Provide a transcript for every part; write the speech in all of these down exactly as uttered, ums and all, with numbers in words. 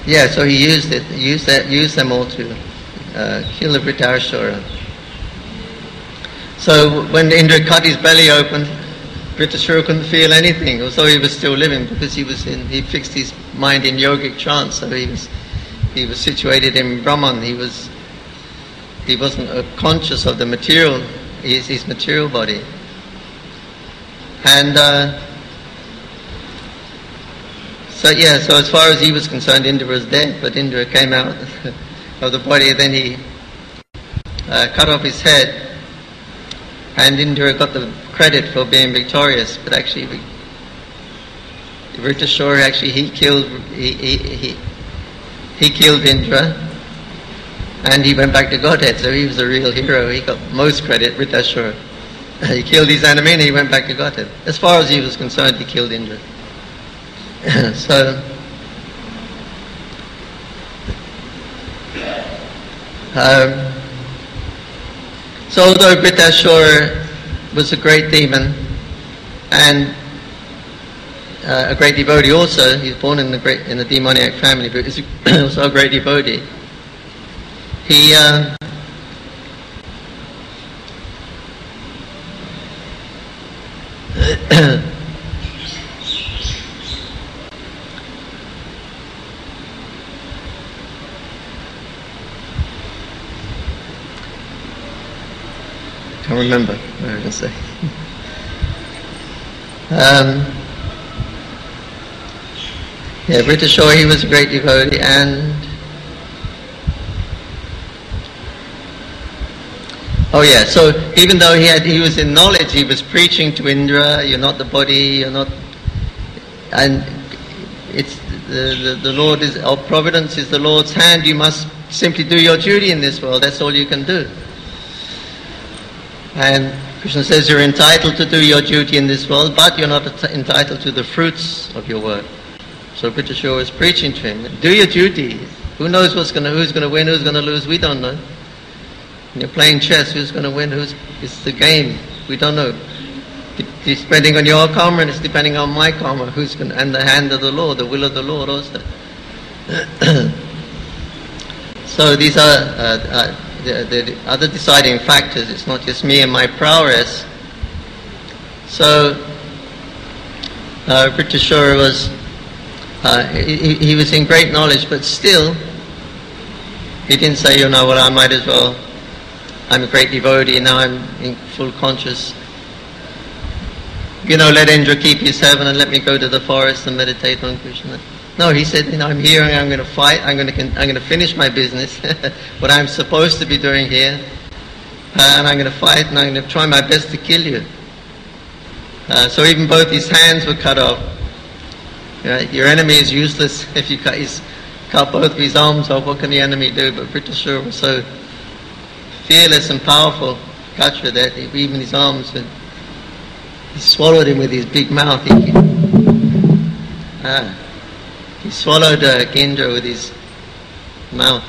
Yeah, so he used it, used that, used them all to uh, kill the Vritarasura. So when Indra cut his belly open, Vritarasura couldn't feel anything, although he was still living, because he was in, he fixed his mind in yogic trance. So he was, he was situated in Brahman. He was, he wasn't uh, conscious of the material, his, his material body. And uh, so yeah, so as far as he was concerned, Indra was dead. But Indra came out of the body. Then he uh, cut off his head, and Indra got the credit for being victorious. But actually, Vritarasura actually he killed he he he, he killed Indra, and he went back to Godhead. So he was a real hero. He got most credit, Vritarasura. He killed his enemy and he went back to Godhead. As far as he was concerned, he killed Indra. so, um, so although Vritarasura was a great demon and uh, a great devotee also, he was born in the great in a demoniac family, but he was also a great devotee. He uh, can't remember what I was going to say. um, yeah, Vritarasura, he was a great devotee, and oh yeah, so even though he had, he was in knowledge, he was preaching to Indra, you're not the body, you're not, and it's, the, the, the Lord is, our providence is the Lord's hand, you must simply do your duty in this world, that's all you can do. And Krishna says you're entitled to do your duty in this world, but you're not entitled to the fruits of your work. So Vritarasura was preaching to him, do your duty, who knows what's gonna, who's going to win, who's going to lose, we don't know. When you're playing chess, who's going to win? Who's? It's the game. We don't know. It's depending on your karma, and it's depending on my karma. Who's going? And the hand of the Lord, the will of the Lord, also. so these are uh, uh, the, the other deciding factors. It's not just me and my prowess. So uh, Vritarasura was uh, he, he was in great knowledge, but still he didn't say, you know, well, I might as well. I'm a great devotee, now I'm in full conscious. You know, let Indra keep his heaven and let me go to the forest and meditate on Krishna. No, he said, you know, I'm here and I'm going to fight, I'm going to, I'm going to finish my business, what I'm supposed to be doing here, uh, and I'm going to fight and I'm going to try my best to kill you. Uh, so even both his hands were cut off. You know, your enemy is useless if you cut, his, cut both of his arms off, what can the enemy do? But Vritarasura was so fearless and powerful, Katra, that even his arms, and he swallowed him with his big mouth. He, ah, he swallowed uh, Indra with his mouth.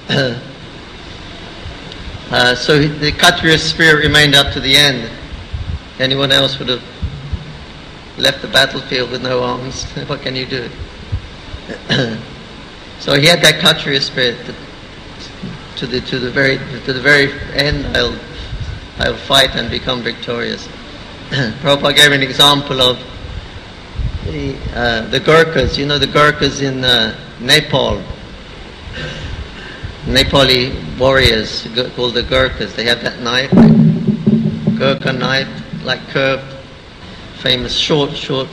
uh, so the Kshatriya spirit remained up to the end. Anyone else would have left the battlefield with no arms. What can you do? So he had that Kshatriya spirit. That, To the to the very to the very end, I'll I'll fight and become victorious. Prabhupada gave an example of the uh, the Gurkhas. You know the Gurkhas in uh, Nepal. Nepali warriors called the Gurkhas. They have that knife, Gurkha knife, like curved, famous short short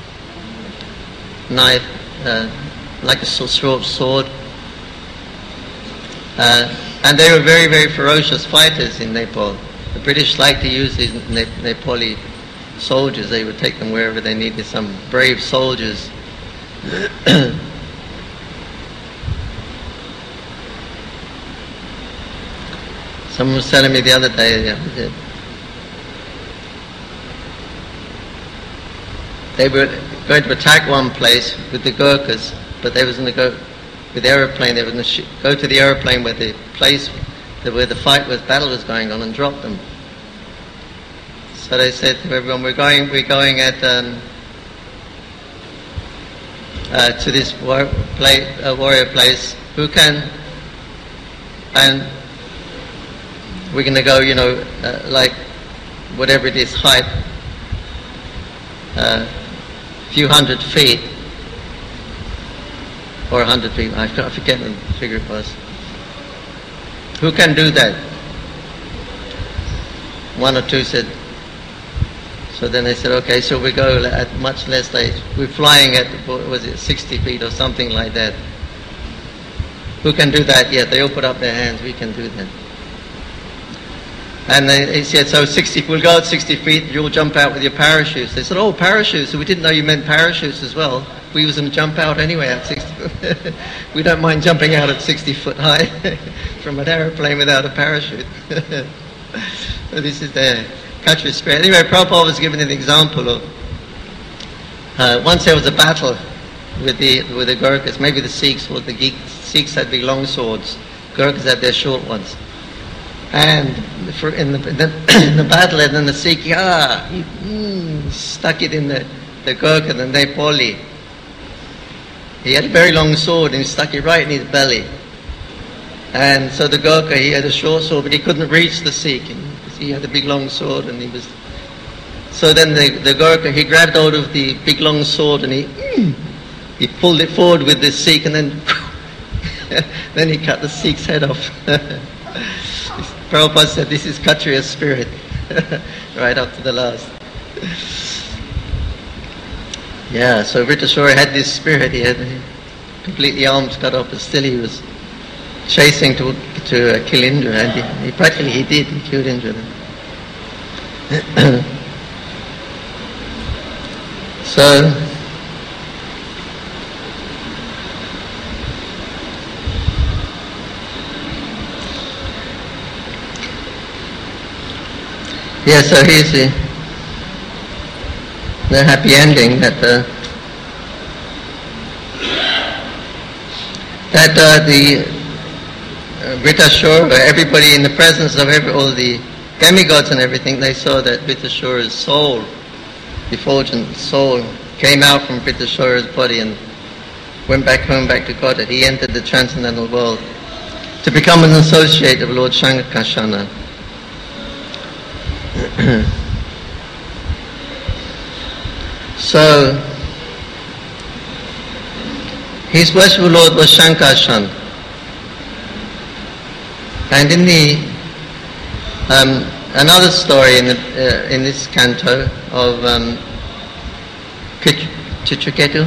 knife, uh, like a short sword. Uh, and they were very, very ferocious fighters in Nepal. The British liked to use these ne- Nepali soldiers. They would take them wherever they needed some brave soldiers. Someone was telling me the other day, yeah, they were going to attack one place with the Gurkhas, but they was going to go with the aeroplane. They were going to sh- go to the aeroplane where the place, where the fight was, battle was going on, and drop them. So they said to everyone, "We're going, we're going at um, uh, to this war, play, uh, warrior place. Who can, and we're going to go, you know, uh, like whatever it is, height, a uh, few hundred feet, or a hundred feet, I forget the figure it was. Who can do that? One or two said. So then they said, okay, so we go at much less age. We're flying at, what was it, sixty feet or something like that. Who can do that? Yeah, they all put up their hands, we can do that. And they, he said, so sixty, we'll go at sixty feet, you'll jump out with your parachutes. They said, oh, parachutes, so we didn't know you meant parachutes as well. We was going to jump out anyway at sixty foot. We don't mind jumping out at sixty foot high from an aeroplane without a parachute. So this is the Khatri spirit. Anyway, Prabhupada was giving an example of, uh, once there was a battle with the with the Gurkhas, maybe the Sikhs, or the Geeks, Sikhs had big long swords, Gurkhas had their short ones. And for in, the, in, the, in the battle, and then the Sikh, ah, he mm, stuck it in the, the Gurkha, the Nepali. He had a very long sword and he stuck it right in his belly. And so the Gurkha, he had a short sword, but he couldn't reach the Sikh. And he had a big long sword, and he was... So then the, the Gurkha, he grabbed hold of the big long sword and he mm, he pulled it forward with the Sikh, and then then he cut the Sikh's head off. Prabhupada said, this is Kshatriya spirit, right up to the last. Yeah, so Vritrashura had this spirit. He had completely arms cut off, but still he was chasing to to uh, kill Indra, and he, he practically he did. He killed Indra. So yeah, so here's the the happy ending that uh, that uh, the uh, Vritrashura, everybody in the presence of every, all the demigods and everything, they saw that Vritrashura's soul, the effulgent soul, came out from Vritrashura's body and went back home, back to Godhead. He entered the transcendental world to become an associate of Lord Shankarshana. So, his worshipful Lord was Shankarshan. And in the um, another story in the, uh, in this canto of um, Chitraketu,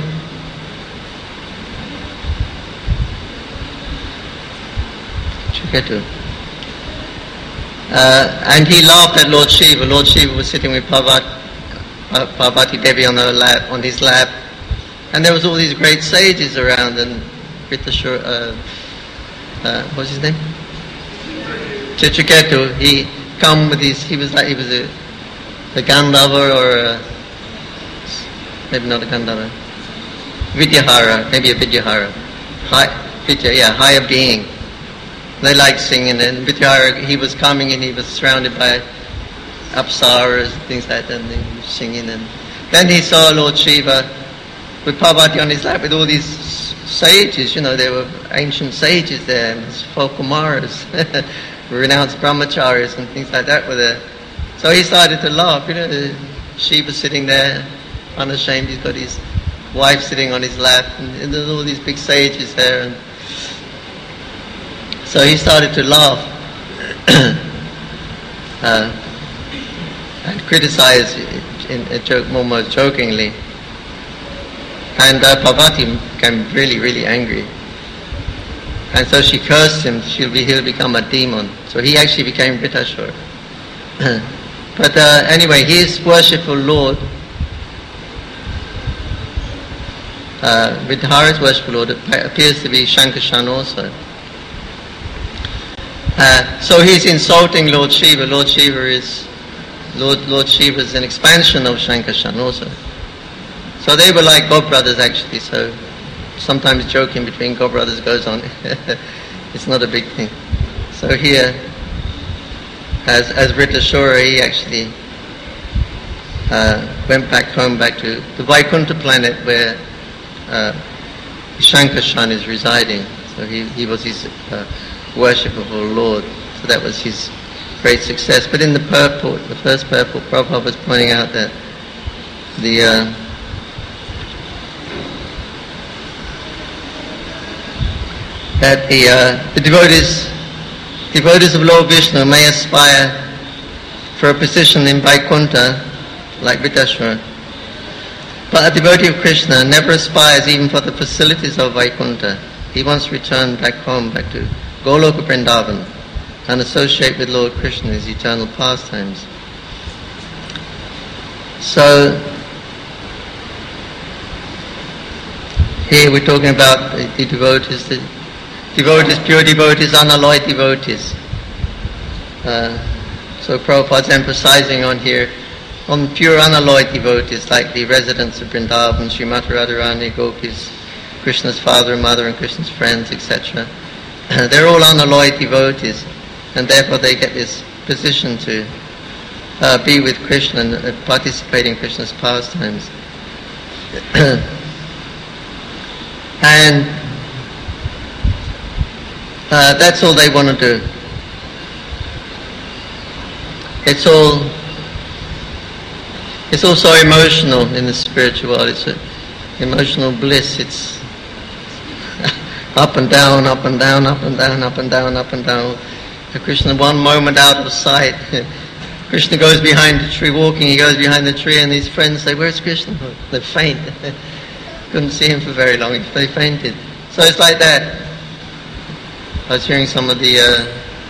Chitraketu, uh, and he laughed at Lord Shiva. Lord Shiva was sitting with Parvati, uh, Parvati Devi on her lap, on his lap, and there was all these great sages around, and Vritrashura, uh, uh, what's his name? Chitraketu, he come with his, he was like, he was a, a Gandhava, or a, maybe not a Gandhava, Vidyahara, maybe a Vidyahara, high, Vidya, yeah, higher being. They liked singing, and Vidyahara, he was coming and he was surrounded by apsaras and things like that, and he was singing, and then he saw Lord Shiva with Parvati on his lap with all these sages, you know, there were ancient sages there, and four Kumaras, renounced brahmacharis and things like that were there. So he started to laugh, you know, Shiva sitting there, unashamed, he's got his wife sitting on his lap, and, and there's all these big sages there, and so he started to laugh uh, and criticize in a joke, almost jokingly. And uh, Parvati became really, really angry. And so she cursed him, she'll be, he'll become a demon. So he actually became Vritrashura. But uh, anyway, his worshipful Lord, uh, Vidhara's worshipful Lord, appears to be Shankarshan also. Uh, so he's insulting Lord Shiva. Lord Shiva is, Lord, Lord Shiva is an expansion of Shankarshan also. So they were like God brothers actually, so sometimes joking between God brothers goes on. It's not a big thing. So here, as as Vritrashura, he actually uh, went back home, back to the Vaikuntha planet where uh, Shankarshan is residing. So he, he was his uh, worship of our Lord. So that was his great success. But in the purport, the first purport, Prabhupada was pointing out that the uh, that the uh, the devotees devotees of Lord Vishnu may aspire for a position in Vaikuntha like Vittashwara. But a devotee of Krishna never aspires even for the facilities of Vaikuntha. He wants to return back home, back to Goloka Vrindavan, and associate with Lord Krishna in his eternal pastimes. So, here we're talking about the, the devotees, the devotees, pure devotees, unalloyed devotees. Uh, so Prabhupada's emphasizing on here on pure unalloyed devotees, like the residents of Vrindavan, Srimati Radharani, Gopis, Krishna's father and mother and Krishna's friends, et cetera. They're all unalloyed devotees, and therefore they get this position to uh, be with Krishna and uh, participate in Krishna's pastimes. And uh, that's all they want to do. It's all It's also emotional in the spiritual world. It's a emotional bliss. It's up and down, up and down, up and down, up and down, up and down. Krishna, one moment out of sight. Krishna goes behind the tree, walking, he goes behind the tree, and his friends say, "Where's Krishna?" They faint. Couldn't see him for very long. They fainted. So it's like that. I was hearing some of the uh,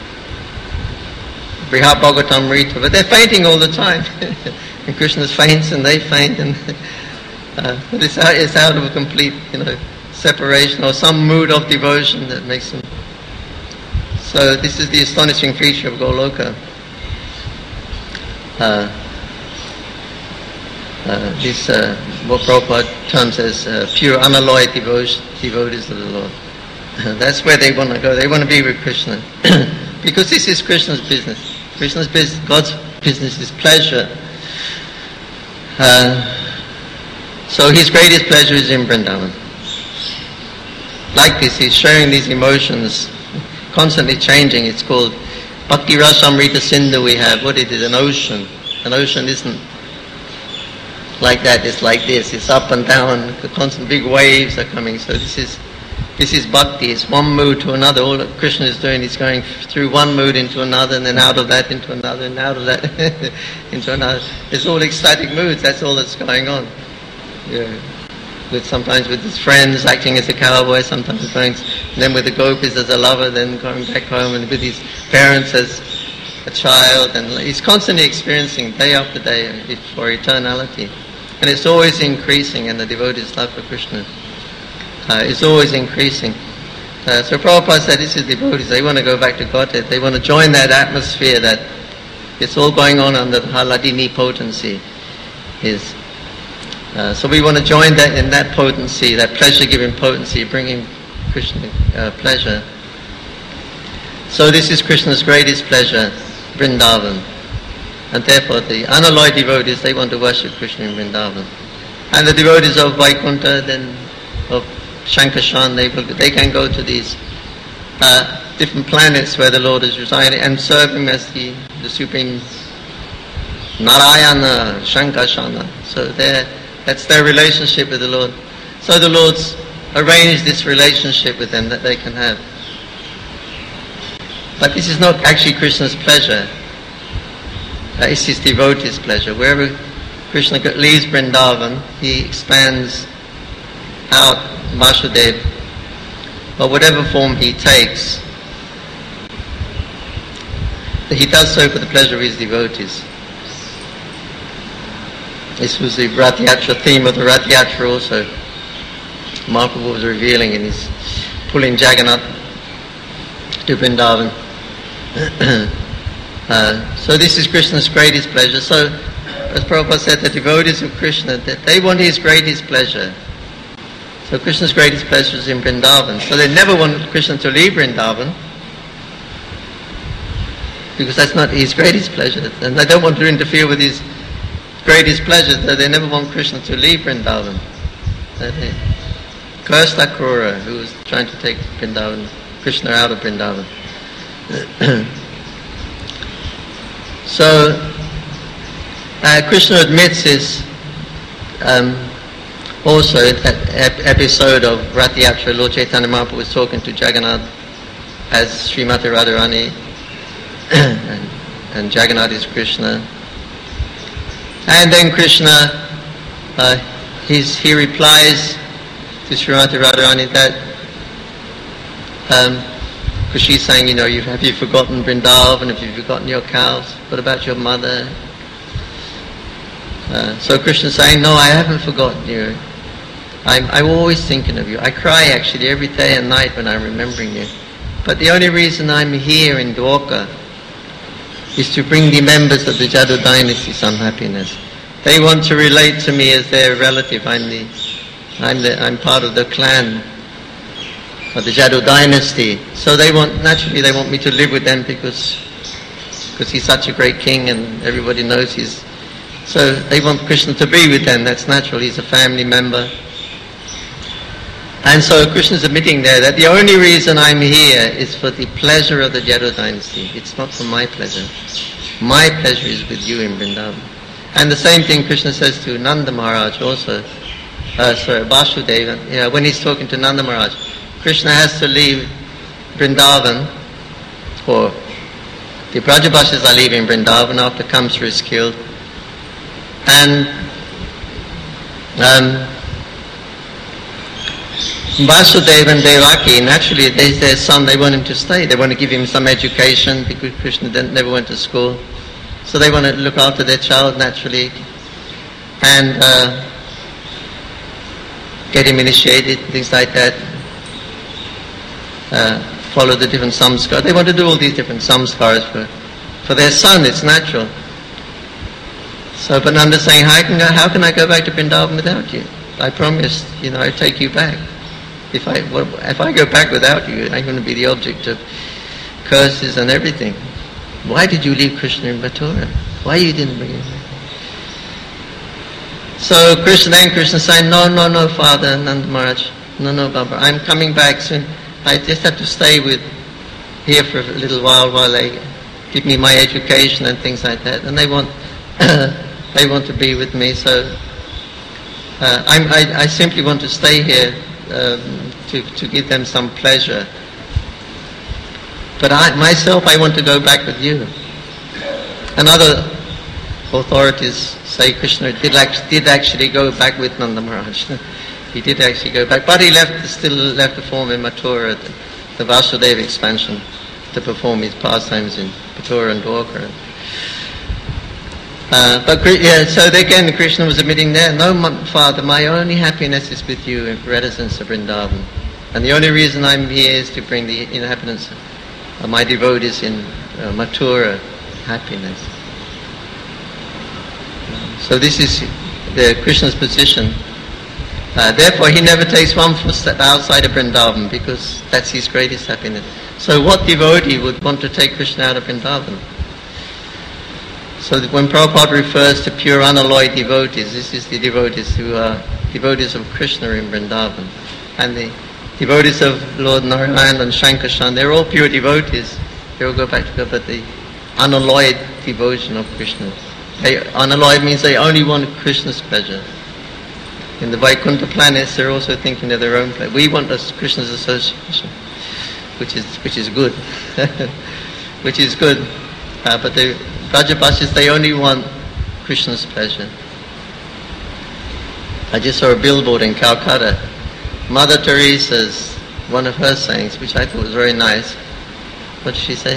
Brihat Bhagavatamrita, but they're fainting all the time. And Krishna faints and they faint, and uh, but it's out, it's out of a complete, you know, separation or some mood of devotion that makes them. So this is the astonishing feature of Goloka. Uh, uh, this uh, what Prabhupada terms as uh, pure unalloyed devotion, devotees of the Lord. Uh, that's where they want to go. They want to be with Krishna, because this is Krishna's business. Krishna's business, God's business is pleasure. Uh, so his greatest pleasure is in Vrindavan. Like this, he's sharing these emotions, constantly changing. It's called Bhakti Rasamrita Sindhu we have. What it is, an ocean. An ocean isn't like that, it's like this. It's up and down, the constant big waves are coming. So this is this is bhakti. It's one mood to another. All that Krishna is doing is going through one mood into another, and then out of that into another, and out of that into another. It's all ecstatic moods. That's all that's going on. Yeah. With sometimes with his friends acting as a cowboy, sometimes going, and then with the gopis as a lover, then going back home, and with his parents as a child, and he's constantly experiencing day after day for eternality, and it's always increasing. And the devotees' love for Krishna uh, is always increasing. Uh, so Prabhupada said, this is devotees. They want to go back to Godhead. They want to join that atmosphere that it's all going on under the Haladini potency. Is uh, so we want to join that in that potency, that pleasure-giving potency, bringing Krishna uh, pleasure. So this is Krishna's greatest pleasure, Vrindavan. And therefore the unalloyed devotees, they want to worship Krishna in Vrindavan. And the devotees of Vaikuntha, then of Shankarshan, they, they can go to these uh, different planets where the Lord is residing and serve him as the, the supreme Narayana, Shankarshana. So that's their relationship with the Lord. So the Lord's arranged this relationship with them that they can have. But this is not actually Krishna's pleasure. Uh, it's his devotees' pleasure. Wherever Krishna leaves Vrindavan, he expands out Vasudev, or whatever form he takes, he does so for the pleasure of his devotees. This was the Rath Yatra theme of the Rath Yatra also. Mahaprabhu was revealing in his pulling Jagannath to Vrindavan. uh, so this is Krishna's greatest pleasure. So, as Prabhupada said, the devotees of Krishna, that they want his greatest pleasure. So Krishna's greatest pleasure is in Vrindavan. So they never want Krishna to leave Vrindavan, because that's not his greatest pleasure. And they don't want to interfere with his greatest pleasure, so they never want Krishna to leave Vrindavan. cursed Akrura, who was trying to take Vrindavan, Krishna out of Vrindavan. So, uh, Krishna admits his um, also that ep- episode of Rath Yatra. Lord Chaitanya Mahaprabhu was talking to Jagannath as Srimati Radharani, and, and Jagannath is Krishna. And then Krishna, uh, he's, he replies to Srimati Radharani that, because um, she's saying, you know, you, have you forgotten Vrindavan, have you forgotten your cows, what about your mother? Uh, so Krishna's saying, no, I haven't forgotten you. I'm, I'm always thinking of you. I cry actually every day and night when I'm remembering you. But the only reason I'm here in Dwarka is to bring the members of the Jadu dynasty some happiness. They want to relate to me as their relative. I'm the, I'm the, I'm part of the clan of the Jadu dynasty. So they want, naturally they want me to live with them because, because he's such a great king and everybody knows he's, so they want Krishna to be with them. That's natural. He's a family member. And so Krishna's admitting there that the only reason I'm here is for the pleasure of the Jadu dynasty. It's not for my pleasure. My pleasure is with you in Vrindavan. And the same thing Krishna says to Nanda Maharaj also. Uh, sorry, Vasudeva. You know, when he's talking to Nanda Maharaj, Krishna has to leave Vrindavan, or the Brajabashis are leaving Vrindavan after Kamsa is killed. And um, Vasudeva and Devaki, naturally, there's their son, they want him to stay. They want to give him some education because Krishna didn't, never went to school. So they want to look after their child, naturally, and uh, get him initiated, things like that. Uh, follow the different samskaras. They want to do all these different samskaras for, for their son. It's natural. So, but Nanda's saying, how can, I, how can I go back to Vrindavan without you? I promised, you know, I'd take you back. If I, well, if I go back without you, I'm going to be the object of curses and everything. Why did you leave Krishna in Mathura? Why you didn't bring him back? So Krishna, then Krishna saying, no, no, no, Father, Nanda Maharaj, no, no, Baba, I'm coming back soon. I just have to stay with here for a little while while they give me my education and things like that. And they want, they want to be with me. So uh, I'm, I, I simply want to stay here um, to to give them some pleasure. But I myself, I want to go back with you. And other authorities say Krishna did, did actually go back with Nanda Maharaj. He did actually go back, but he left still left the form in Mathura, the, the Vasudeva expansion, to perform his pastimes in Mathura and Dwarka. Uh, but yeah, so again, Krishna was admitting there, no, my, Father, my only happiness is with you in residence of Vrindavan, and the only reason I'm here is to bring the inhabitants of my devotees in uh, Mathura happiness. So this is the Krishna's position. Uh, therefore, he never takes one footstep outside of Vrindavan because that's his greatest happiness. So what devotee would want to take Krishna out of Vrindavan? So that when Prabhupada refers to pure unalloyed devotees, this is the devotees who are devotees of Krishna in Vrindavan. And the devotees of Lord Narayan and Shankarshan, they're all pure devotees. They all go back to God, but the unalloyed devotion of Krishna. They, unalloyed means they only want Krishna's pleasure. In the Vaikuntha planets, they're also thinking of their own pleasure. We want Krishna's association, which is which is good, which is good. Uh, but the Brajabashis, they only want Krishna's pleasure. I just saw a billboard in Calcutta. Mother Teresa's, one of her sayings, which I thought was very nice. What did she say?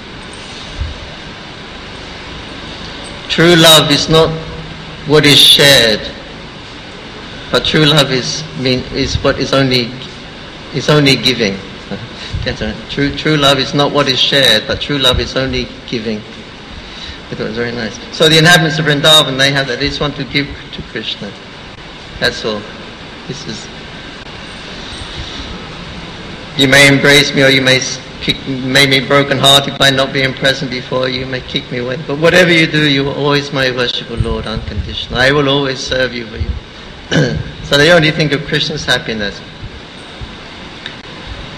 True love is not what is shared, but true love is mean is what is only is only giving. True true love is not what is shared, but true love is only giving. I thought it was very nice. So the inhabitants of Vrindavan, they have that. They just want to give to Krishna. That's all. This is. You may embrace me, or you may kick, make me broken-hearted by not being present before you. You may kick me away. But whatever you do, you are always my worshipful Lord, unconditional. I will always serve you for you. So they only think of Krishna's happiness.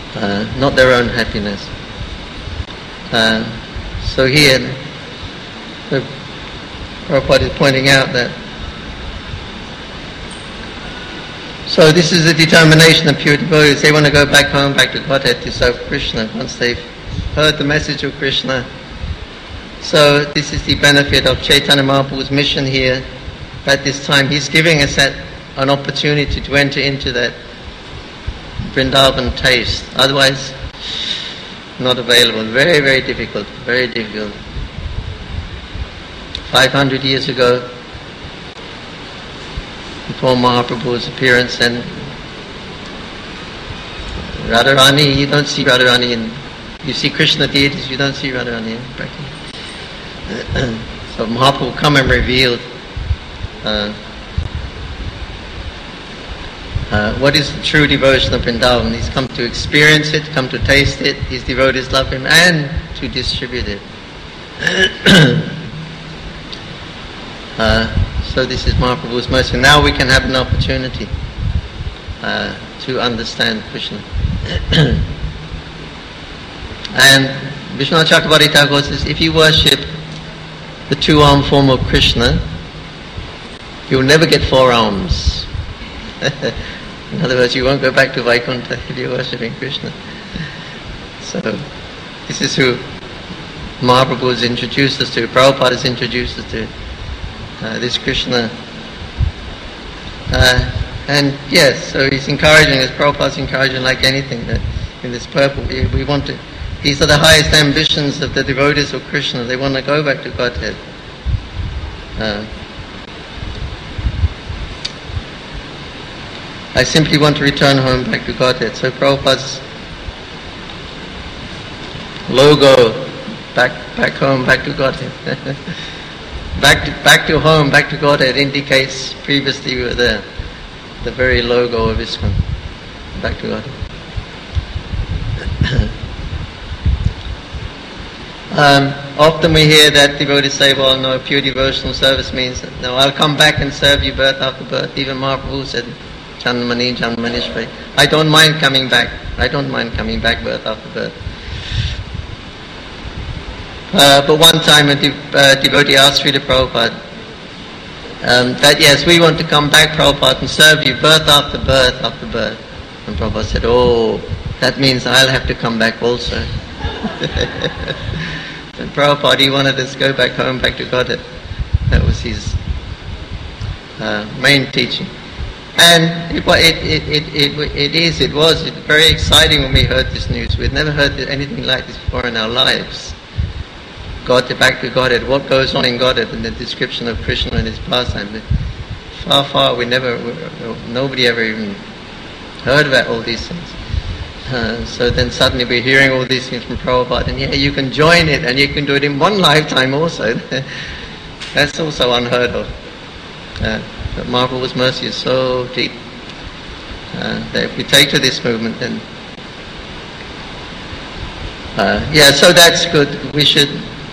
uh, not their own happiness. Uh, so here, the Prabhupada is pointing out that so this is the determination of pure devotees. They want to go back home, back to Godhead, to serve Krishna once they've heard the message of Krishna. So this is the benefit of Chaitanya Mahaprabhu's mission here. At this time, he's giving us that, an opportunity to enter into that Vrindavan taste. Otherwise, not available. Very, very difficult. Very difficult. Five hundred years ago, before Mahaprabhu's appearance, and Radharani, you don't see Radharani in, you see Krishna deities, you don't see Radharani in practice. So Mahaprabhu come and revealed uh, uh, what is the true devotion of Vrindavan. He's come to experience it, come to taste it, his devotees love him, and to distribute it. uh, So this is Mahaprabhu's mercy. Now we can have an opportunity uh, to understand Krishna. And Vishwanath Chakravarti Thakur says, if you worship the two-armed form of Krishna, you'll never get four arms. In other words, you won't go back to Vaikuntha if you're worshipping Krishna. So this is who Mahaprabhu has introduced us to, Prabhupada has introduced us to. Uh, this Krishna. Uh, and yes, so he's encouraging us, Prabhupada's encouraging like anything that in this purpose we, we want to, these are the highest ambitions of the devotees of Krishna. They want to go back to Godhead. Uh, I simply want to return home back to Godhead. So Prabhupada's logo, back back home, back to Godhead. Back to, back to home, back to Godhead indicates previously we were there. The very logo of ISKCON. Back to Godhead. um, often we hear that devotees say, well, no, pure devotional service means, no, I'll come back and serve you birth after birth. Even Mahaprabhu said, Janmani, Janmanishvai. I don't mind coming back. I don't mind coming back birth after birth. Uh, but one time a de- uh, devotee asked Srila Prabhupada um, that yes, we want to come back, Prabhupada, and serve you birth after birth after birth. And Prabhupada said, oh, that means I'll have to come back also. And Prabhupada, he wanted us to go back home, back to Godhead. That was his uh, main teaching. And it, it, it, it, it, it is, it was it very exciting when we heard this news. We'd never heard anything like this before in our lives. God to back to Godhead, what goes on in Godhead, and the description of Krishna and his pastime. Far, far, we never, nobody ever even heard about all these things. Uh, so then suddenly we're hearing all these things from Prabhupada, and yeah, you can join it, and you can do it in one lifetime also. That's also unheard of. Uh, but Mahaprabhu's mercy is so deep uh, that if we take to this movement, then uh, yeah, so that's good. We should.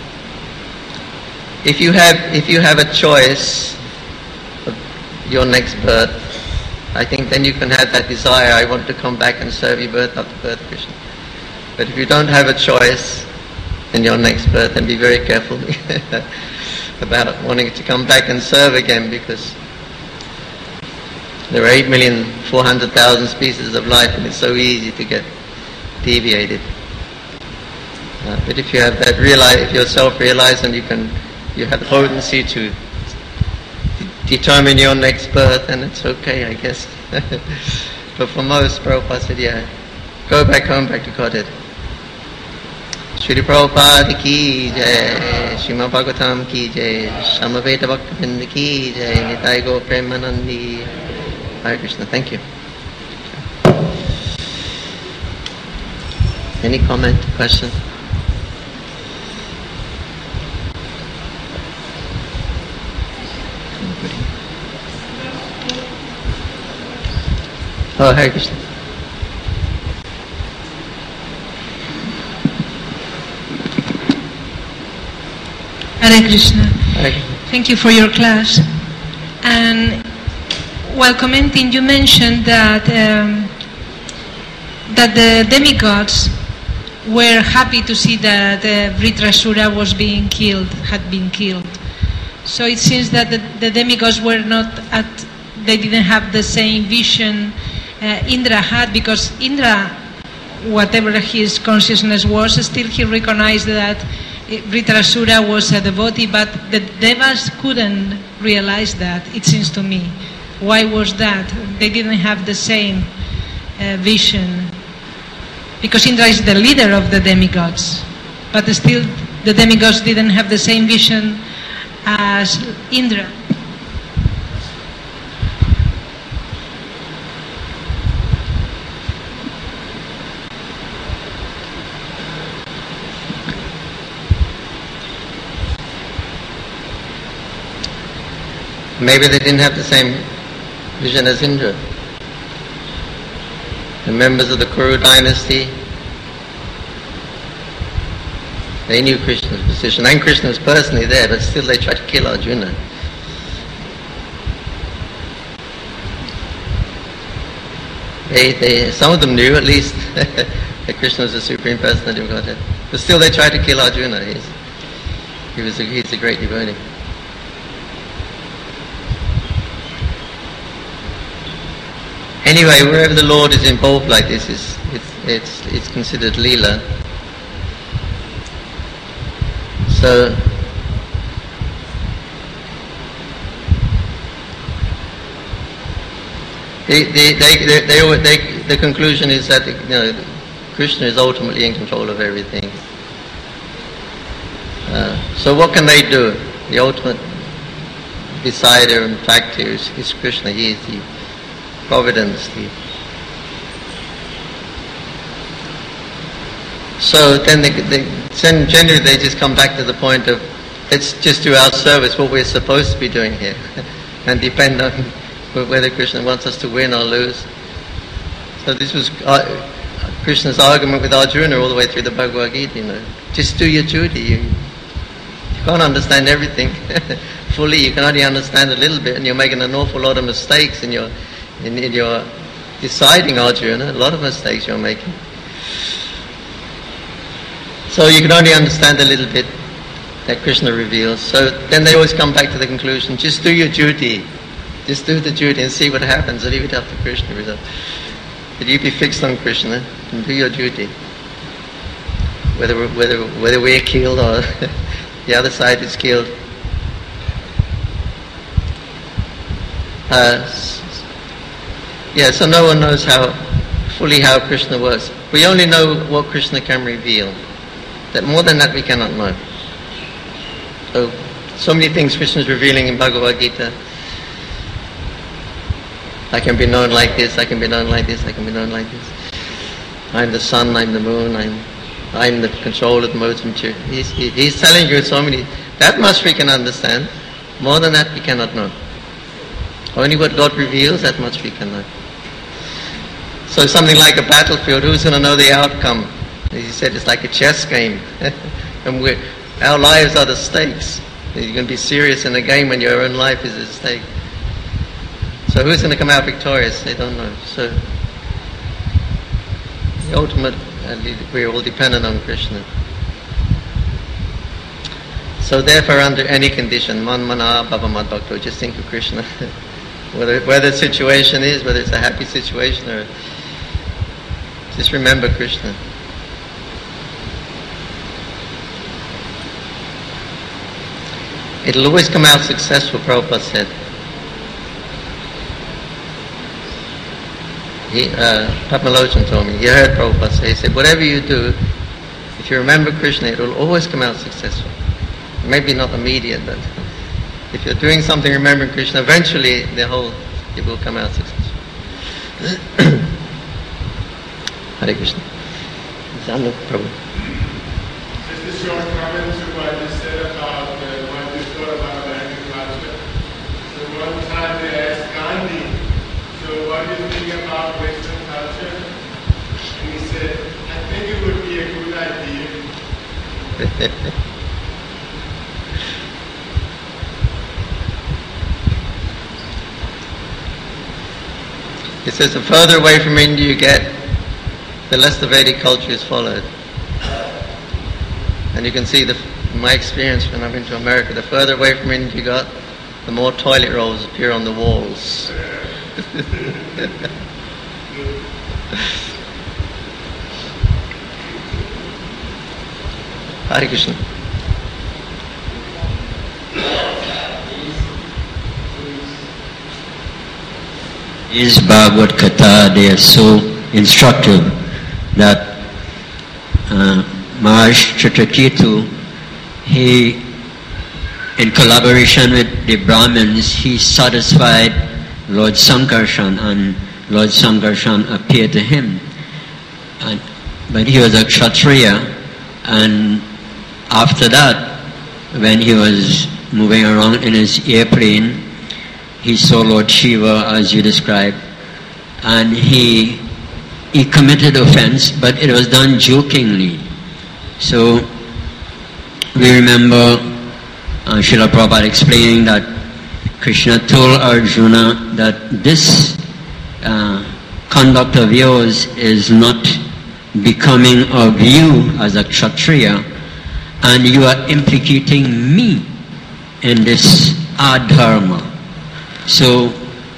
If you have, if you have a choice of your next birth, I think then you can have that desire. I want to come back and serve you birth after birth, Krishna. But if you don't have a choice in your next birth, then be very careful about wanting to come back and serve again, because there are eight million four hundred thousand species of life, and it's so easy to get deviated. Uh, but if you have that realize, if you're self-realized and you can. You have the potency to de- determine your next birth, and it's okay, I guess. But for most, Prabhupada said, yeah, go back home, back to Godhead. Shri Prabhupada ki jai, Srimad Bhagavatam ki jai, Samaveta Bhaktivinoda ki jai, Nitai Gaur Premanandi. Hare Krishna, thank you. Any comment, question? Oh, Hare Krishna. Hare Krishna. Hare Krishna. Thank you for your class. And while commenting, you mentioned that um, that the demigods were happy to see that uh, Vritrasura was being killed, had been killed. So it seems that the, the demigods were not at, they didn't have the same vision uh, Indra had, because Indra, whatever his consciousness was, still he recognized that Vritrasura was a devotee, but the devas couldn't realize that, it seems to me. Why was that? They didn't have the same uh, vision. Because Indra is the leader of the demigods, but still the demigods didn't have the same vision as Indra. Maybe they didn't have the same vision as Indra. The members of the Kuru dynasty, they knew Krishna's position, and Krishna was personally there, but still they tried to kill Arjuna. They, they, some of them knew at least that Krishna was the Supreme Personality of Godhead, but still they tried to kill Arjuna. He's, he was a, he's a great devotee. Anyway, wherever the Lord is involved like this, is it's it's it's considered Leela. So they they they they, they, they the conclusion is that, you know, Krishna is ultimately in control of everything. Uh, so what can they do? The ultimate decider and factor is, is Krishna. He is the providence. The so then they, they generally they just come back to the point of, let's just do our service, what we're supposed to be doing here, and depend on whether Krishna wants us to win or lose. So this was uh, Krishna's argument with Arjuna all the way through the Bhagavad Gita. You know, just do your duty. You, you can't understand everything fully. You can only understand a little bit, and you're making an awful lot of mistakes in your in, in your deciding, Arjuna. A lot of mistakes you're making. So you can only understand a little bit that Krishna reveals. So then they always come back to the conclusion, just do your duty. Just do the duty and see what happens, and leave it up to Krishna. But you be fixed on Krishna and do your duty. Whether we're, whether, whether we're killed or the other side is killed. Uh, yeah, so no one knows how fully how Krishna works. We only know what Krishna can reveal. That more than that we cannot know. So, so many things Krishna is revealing in Bhagavad Gita. I can be known like this, I can be known like this, I can be known like this. I'm the sun, I'm the moon, I'm I'm the control of the modes of material. He's, he, he's telling you so many. That much we can understand. More than that we cannot know. Only what God reveals, that much we can know. So something like a battlefield, who's going to know the outcome? As he said, it's like a chess game. And we're, our lives are the stakes. You're going to be serious in a game when your own life is at stake. So who's going to come out victorious? They don't know. So the ultimate, we're all dependent on Krishna. So therefore, under any condition, man mana bhava mad bhakto, just think of Krishna. whether whether the situation is, whether it's a happy situation or, just remember Krishna. It'll always come out successful, Prabhupada said. He, uh, Padmalochan told me, he heard Prabhupada say, he said, whatever you do, if you remember Krishna, it will always come out successful. Maybe not immediate, but if you're doing something remembering Krishna, eventually the whole, it will come out successful. Hare Krishna. Prabhu. Just a short comment to what you said about uh, what you thought about agriculture. So one time they asked Gandhi, so what do you think about Western culture? And he said, I think it would be a good idea. It says the further away from India you get, the less the Vedic culture is followed. And you can see the, my experience when I've been to America, the further away from India you got, the more toilet rolls appear on the walls. Hare Krishna. These Bhagavad Katha, they are so instructive that uh, Maharaj Chitraketu, he, in collaboration with the Brahmins, he satisfied Lord Sankarshan, and Lord Sankarshan appeared to him. And, but he was a Kshatriya, and after that, when he was moving around in his airplane, he saw Lord Shiva, as you described, and he he committed offense, but it was done jokingly. So we remember uh, Srila Prabhupada explaining that Krishna told Arjuna that this uh, conduct of yours is not becoming of you as a Kshatriya, and you are implicating me in this adharma. So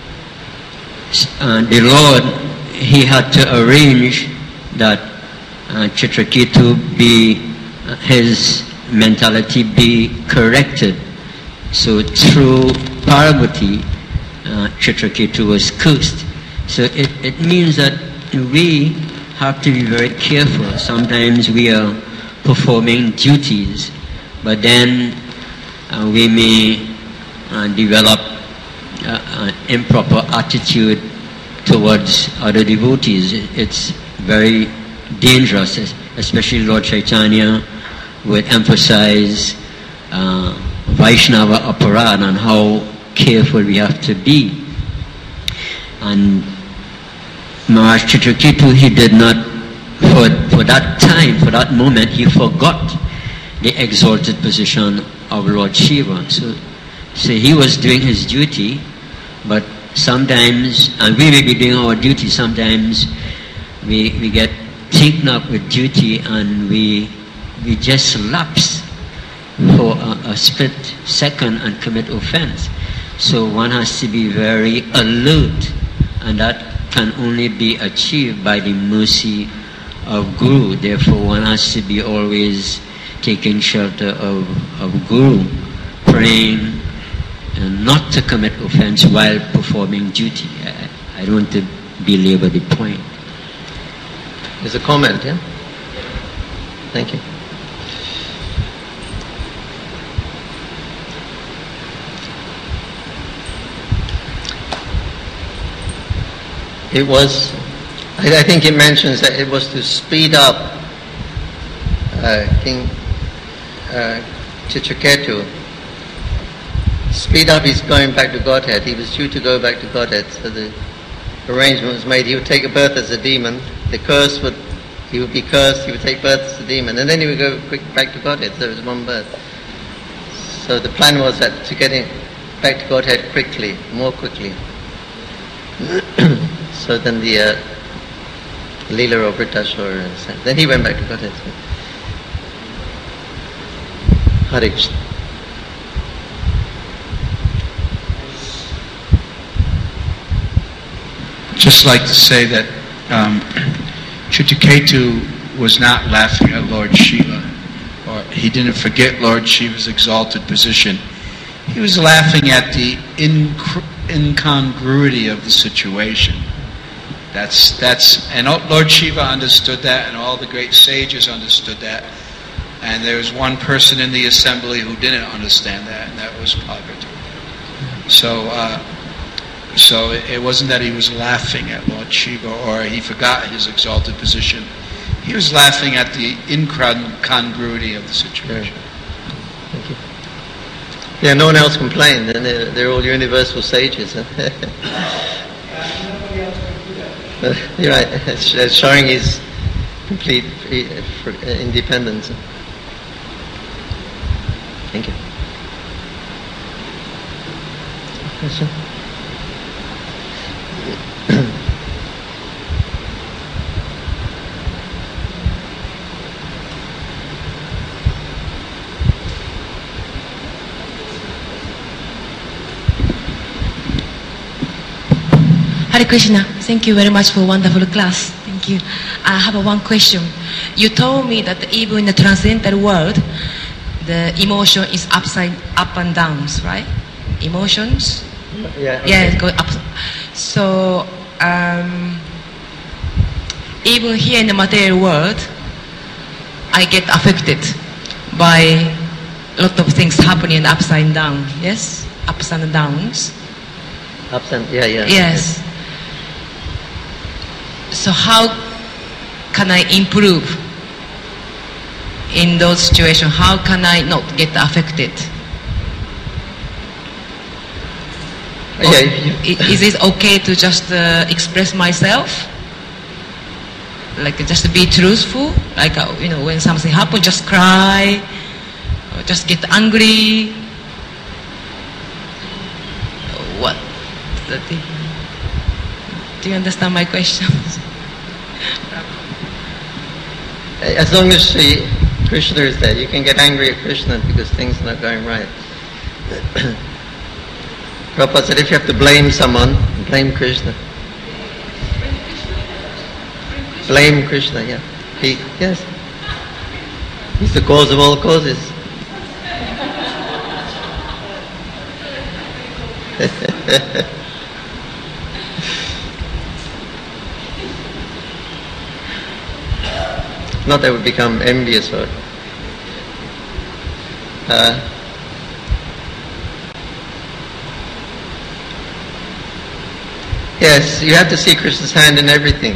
uh, the Lord, he had to arrange that uh, Chitraketu be, uh, his mentality be corrected. So through Parvati, uh, Chitraketu was cursed. So it, it means that we have to be very careful. Sometimes we are performing duties, but then uh, we may uh, develop uh, an improper attitude towards other devotees. It's very dangerous, especially Lord Chaitanya would emphasize uh, Vaishnava aparad and how careful we have to be. And Maharaj Chitraketu, he did not, for, for that time, for that moment, he forgot the exalted position of Lord Shiva. So, so he was doing his duty, but sometimes, and we may be doing our duty, sometimes we, we get taken up with duty and we, we just lapse for a, a split second and commit offense. So one has to be very alert, and that can only be achieved by the mercy of Guru. Therefore one has to be always taking shelter of, of Guru, praying and not to commit offense while performing duty. I, I don't want to belabor the point. There's a comment, yeah? Thank you. It was, I, I think it mentions that it was to speed up uh, King uh, Chitraketu. Speed up his going back to Godhead. He was due to go back to Godhead, so the arrangement was made. He would take a birth as a demon. The curse would, he would be cursed, he would take birth as a demon, and then he would go quick back to Godhead. So there was one birth. So the plan was that to get him back to Godhead quickly, more quickly. So then the uh, Leela of Vritrashura, then he went back to Godhead. Hare Krishna. Just like to say that um, Chitraketu was not laughing at Lord Shiva, or he didn't forget Lord Shiva's exalted position. He was laughing at the incr- incongruity of the situation. That's that's and Lord Shiva understood that, and all the great sages understood that. And there was one person in the assembly who didn't understand that, and that was Parvati. So. Uh, So it wasn't that he was laughing at Lord Shiva or he forgot his exalted position. He was laughing at the incongruity of the situation. Thank you. Yeah, no one else complained, and they're, they're all universal sages. You're right, it's showing his complete independence. Thank you. Question? Hare Krishna. Thank you very much for wonderful class. Thank you. I have a one question. You told me that even in the transcendental world, the emotion is upside up and downs, right? Emotions. Yeah. Yeah, it goes up. So um, even here in the material world, I get affected by a lot of things happening upside down. Yes, ups and downs. Ups and yeah, yeah. Yes. So how can I improve in those situations? How can I not get affected? Yeah, Or you- i- is it okay to just uh, express myself? Like just be truthful? Like, uh, you know, when something happens, just cry? Or just get angry? What? The thing? Do you understand my question? As long as she, Krishna is there, you can get angry at Krishna because things are not going right. Prabhupada said if you have to blame someone, blame Krishna. Blame Krishna, yeah. He, yes. He's the cause of all causes. Not that we become envious or uh, yes, you have to see Krishna's hand in everything.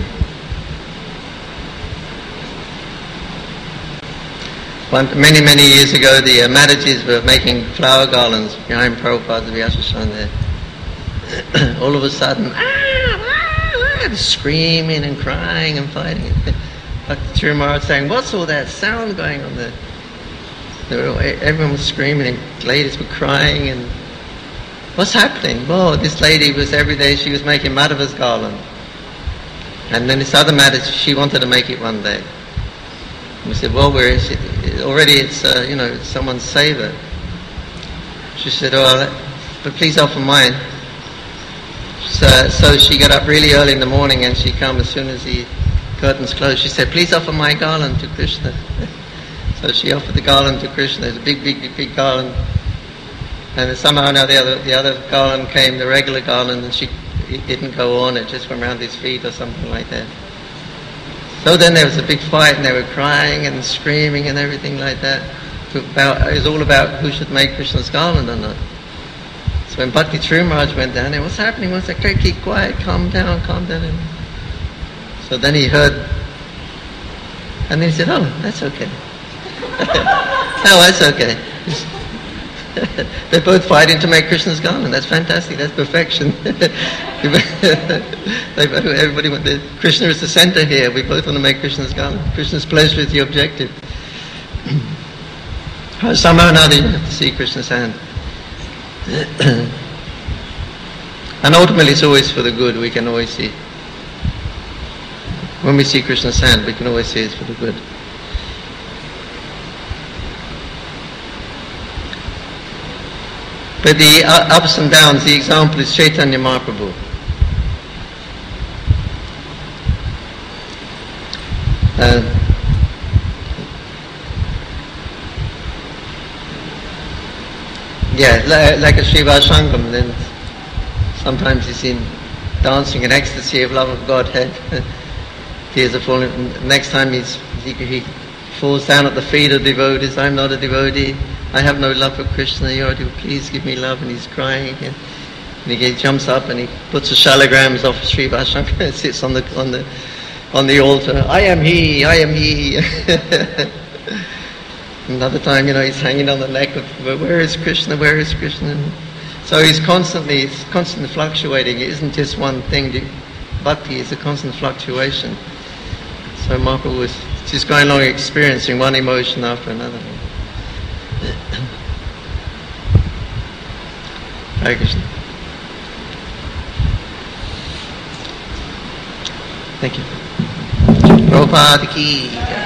One, many, many years ago, the uh, Madhajis were making flower garlands behind Prabhupada's Vyasashan there. All of a sudden, ah, ah, ah, screaming and crying and fighting. Bhakti Tirumara Maharaj saying, what's all that sound going on there? They were, everyone was screaming and ladies were crying and what's happening? Oh, this lady was every day, she was making Madhava's garland. And then this other Madhaji, she wanted to make it one day. And we said, well, we're, already it's, uh, you know, it's someone's saver. She said, oh, but please offer mine. So, so she got up really early in the morning and she came as soon as the curtains closed. She said, please offer my garland to Krishna. So she offered the garland to Krishna. It was a big, big, big, big garland. And somehow now the other, the other garland came, the regular garland, and she, it didn't go on. It just went around his feet or something like that. So then there was a big fight and they were crying and screaming and everything like that. About, it was all about who should make Krishna's garland or not. So when Bhakti Tirumara Maharaj went down there, what's happening? What's that? Keep quiet, calm down, calm down. So then he heard, and then he said, oh, that's okay. Oh, that's okay. They're both fighting to make Krishna's garland. That's fantastic. That's perfection. Everybody went there. Krishna is the center here. We both want to make Krishna's garland. Krishna's pleasure is the objective. Somehow or another you have to see Krishna's hand. And ultimately it's always for the good. We can always see. When we see Krishna's hand, we can always see it's for the good. But the ups and downs, the example is Chaitanya Mahaprabhu. Uh, yeah, like, like a Srivasangam, then sometimes he's seen dancing in ecstasy of love of Godhead. Tears are falling. Next time he's, he, he falls down at the feet of devotees. I'm not a devotee. I have no love for Krishna. You are to please give me love. And he's crying again. And he jumps up and he puts the shalagrams off Srivasangam and sits on the on the on the altar. I am he. I am he. Another time, you know, he's hanging on the neck of where is Krishna? Where is Krishna? So he's constantly, it's constantly fluctuating. It isn't just one thing. Bhakti is a constant fluctuation. So Mahaprabhu was just going along experiencing one emotion after another. Hare Krishna. Thank you. Prabhupada ki.